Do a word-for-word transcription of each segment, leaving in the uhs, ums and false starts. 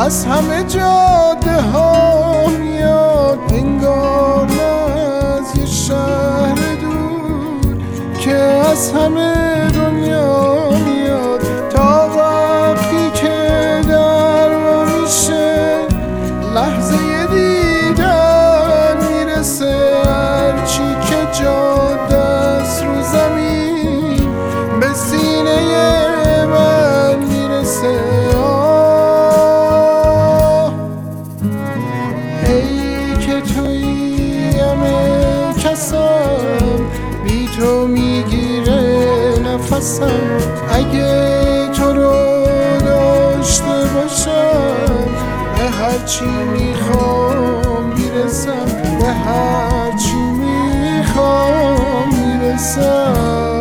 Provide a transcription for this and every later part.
از همه جاده ها میاد، انگار از یه شهر دور که از همه دنیا میاد. تا وقتی که در ما میشه لحظه دیدن میرسه، هرچی که جاده است رو زمین به سینه من میرسه. آه ای که توی همه کسم، بی تو میگیره نفسم. اگه تو رو داشته باشم به هرچی میخوام میرسم، به هرچی میخوام میرسم.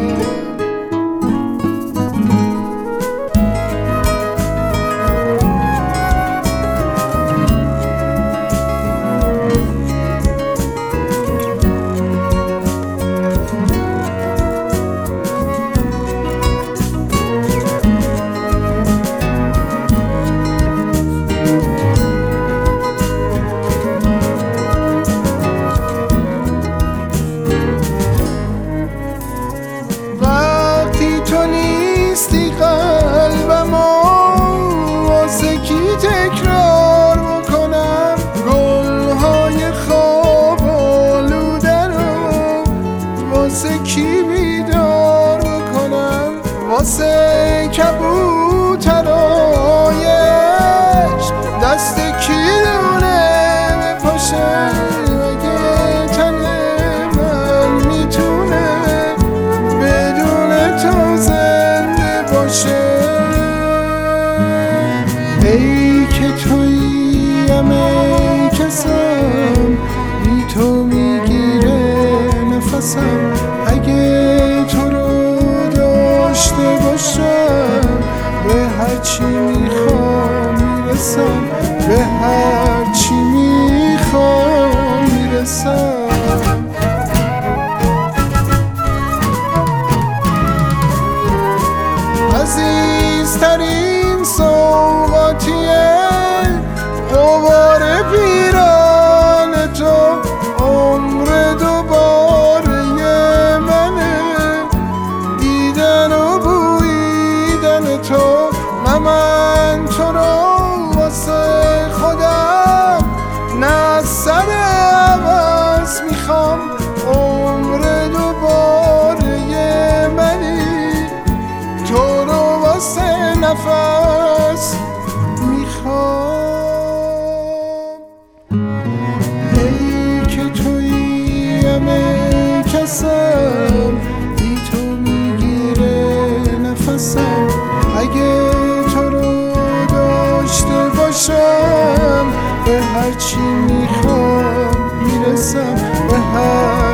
قلبمو واسه کی تکرار بکنم، گلهای خواب آلوده رو واسه کی بیدار بکنم، واسه کبوترای عشق دست کی دونه بپاشه. اگه تن من میتونه بدون تو زنده باشه. ای که توی همه کسم، بی تو میگیره نفسم. اگه تو رو داشته باشم به هرچی میخوام میرسم، به هرچی میخوام میرسم. عزیزترین سوغاتیه غبار پیران تو، عمر دوباره منه دیدن و بویدن تو. نه من تو رو واسه خودم نه از سر عوض میخوام، عمر دوباره منی تو رو واسه نفس میخوام. ای که توی همه کسم، بی تو میگیره نفسم. اگه تو رو داشته باشم به هرچی میخوام میرسم، به هر